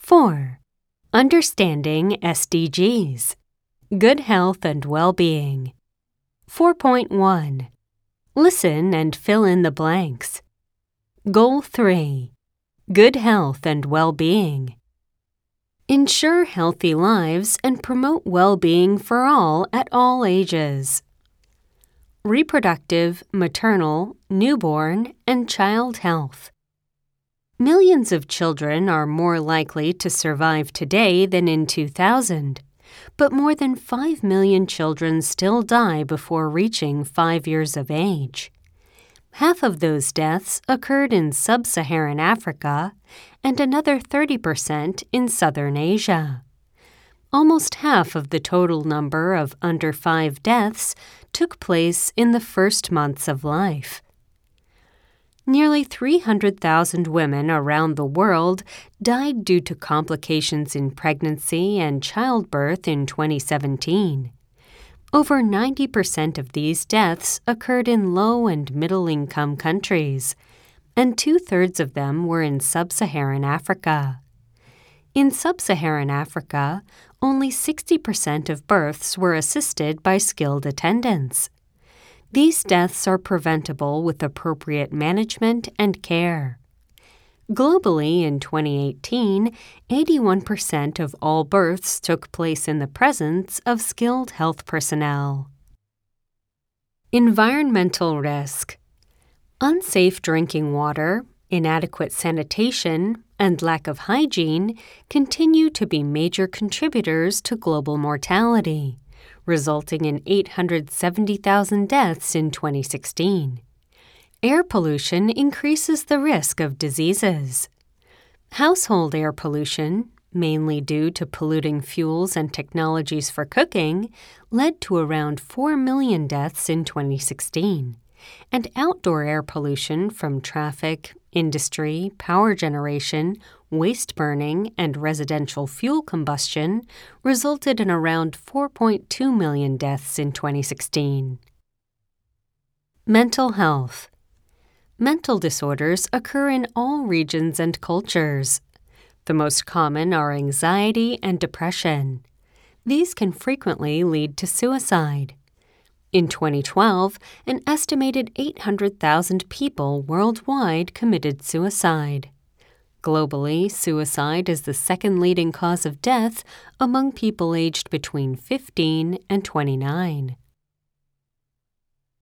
4. Understanding SDGs. Good health and well-being. 4.1. Listen and fill in the blanks. Goal 3. Good health and well-being. Ensure healthy lives and promote well-being for all at all ages. Reproductive, maternal, newborn, and child health. Millions of children are more likely to survive today than in 2000, but more than 5 million children still die before reaching 5 years of age. Half of those deaths occurred in sub-Saharan Africa and another 30% in southern Asia. Almost half of the total number of under 5 deaths took place in the first months of life. Nearly 300,000 women around the world died due to complications in pregnancy and childbirth in 2017. Over 90% of these deaths occurred in low- and middle-income countries, and 2/3 of them were in sub-Saharan Africa. In sub-Saharan Africa, only 60% of births were assisted by skilled attendants. These deaths are preventable with appropriate management and care. Globally, in 2018, 81% of all births took place in the presence of skilled health personnel. Environmental risk. Unsafe drinking water, inadequate sanitation, and lack of hygiene continue to be major contributors to global mortality, resulting in 870,000 deaths in 2016. Air pollution increases the risk of diseases. Household air pollution, mainly due to polluting fuels and technologies for cooking, led to around 4 million deaths in 2016. And outdoor air pollution from traffic, industry, power generation, waste burning, and residential fuel combustion resulted in around 4.2 million deaths in 2016. Mental health. Mental disorders occur in all regions and cultures. The most common are anxiety and depression. These can frequently lead to suicide. In 2012, an estimated 800,000 people worldwide committed suicide. Globally, suicide is the second leading cause of death among people aged between 15 and 29.